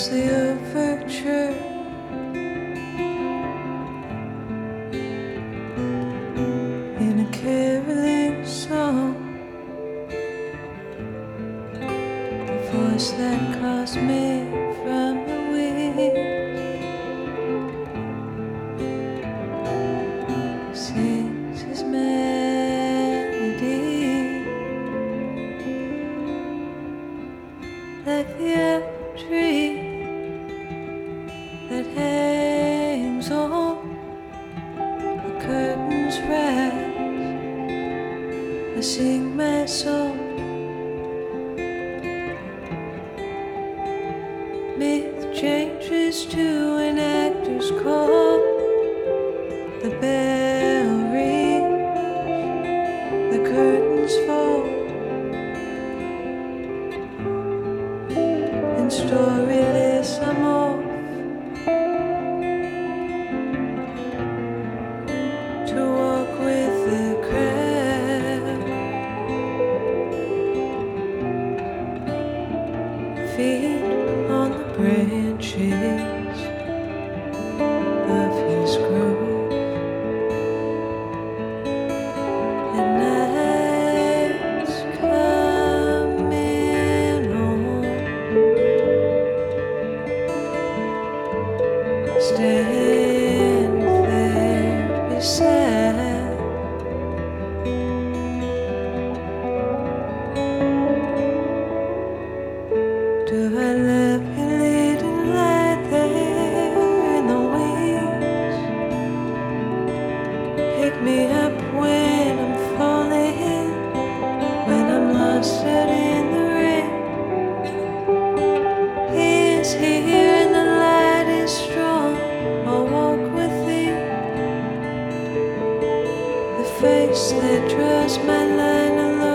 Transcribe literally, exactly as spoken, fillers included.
was the overture. In a caroling song, the voice that calls me from the wings sings his melody like the apple tree that hangs on the curtains rise. I sing my song. Myth changes to an actor's call. The bell rings, the curtains fall, and storyless I'm off to walk with the crowd. Feet on the branches of his grove, and night's coming on. Stand there beside do I love you, little light there in the wings? Pick me up when I'm falling, when I'm lost out in the rain. He is here and the light is strong. I'll walk with thee, the face that draws my line alone.